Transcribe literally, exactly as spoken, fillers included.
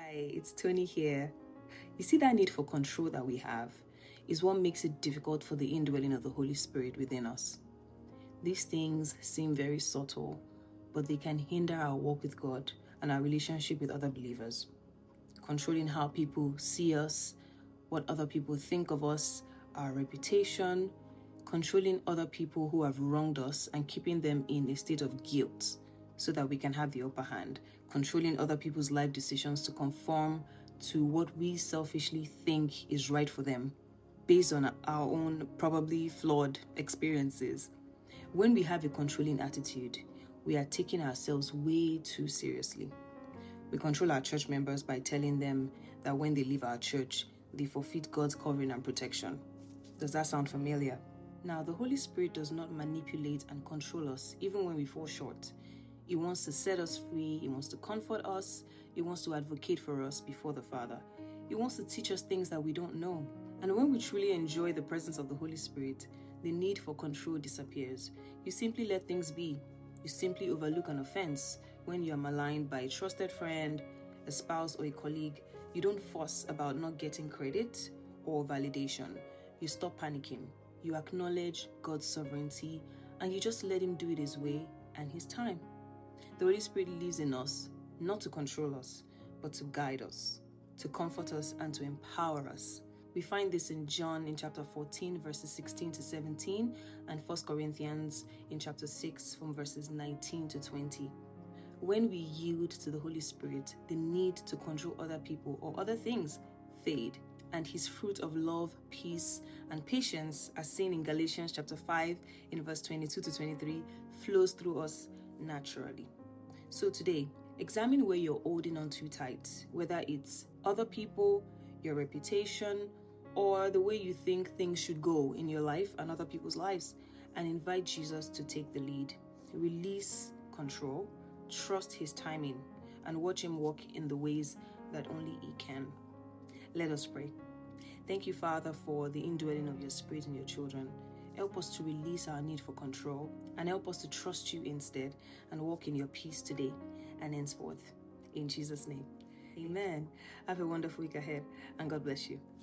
Hi, it's Tony here. You see, that need for control that we have is what makes it difficult for the indwelling of the Holy Spirit within us. These things seem very subtle, but they can hinder our walk with God and our relationship with other believers. Controlling how people see us, what other people think of us, our reputation, controlling other people who have wronged us and keeping them in a state of guilt so that we can have the upper hand, controlling other people's life decisions to conform to what we selfishly think is right for them, based on our own probably flawed experiences. When we have a controlling attitude, we are taking ourselves way too seriously. We control our church members by telling them that when they leave our church, they forfeit God's covering and protection. Does that sound familiar? Now, the Holy Spirit does not manipulate and control us even when we fall short. He wants to set us free. He wants to comfort us. He wants to advocate for us before the Father. He wants to teach us things that we don't know. And when we truly enjoy the presence of the Holy Spirit, the need for control disappears. You simply let things be. You simply overlook an offense. When you are maligned by a trusted friend, a spouse, or a colleague, you don't fuss about not getting credit or validation. You stop panicking. You acknowledge God's sovereignty, and you just let Him do it His way and His time. The Holy Spirit lives in us, not to control us, but to guide us, to comfort us, and to empower us. We find this in John in chapter fourteen, verses sixteen to seventeen, and First Corinthians in chapter six, from verses nineteen to twenty. When we yield to the Holy Spirit, the need to control other people or other things fade, and His fruit of love, peace, and patience, as seen in Galatians chapter five, in verse twenty-two to twenty-three, flows through us naturally. So today, examine where you're holding on too tight, whether it's other people, your reputation, or the way you think things should go in your life and other people's lives, and invite Jesus to take the lead. Release control, trust His timing, and watch Him walk in the ways that only He can. Let us pray. Thank you, Father, for the indwelling of your Spirit in your children. Help us to release our need for control and help us to trust you instead and walk in your peace today and henceforth. In Jesus' name, amen. Have a wonderful week ahead and God bless you.